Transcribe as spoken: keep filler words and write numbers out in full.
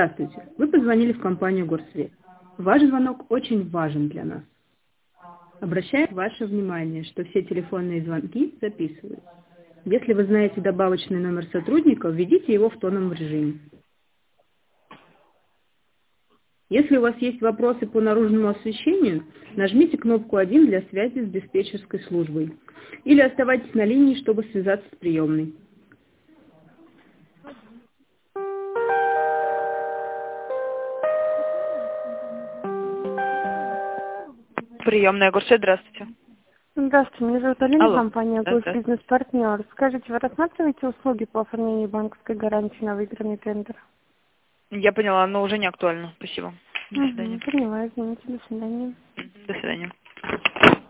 Здравствуйте. Вы позвонили в компанию Горсвет. Ваш звонок очень важен для нас. Обращаем ваше внимание, что все телефонные звонки записываются. Если вы знаете добавочный номер сотрудника, введите его в тоновом режиме. Если у вас есть вопросы по наружному освещению, нажмите кнопку один для связи с диспетчерской службой. Или оставайтесь на линии, чтобы связаться с приемной. Приемная Горсвет, здравствуйте. Здравствуйте, меня зовут Алина, Алло. компания Да, да. «Госбизнес-партнер». Скажите, вы рассматриваете услуги по оформлению банковской гарантии на выигранный тендер? Я поняла, но уже не актуально. Спасибо. До Угу, свидания. поняла, извините, до свидания. Мгм, До свидания.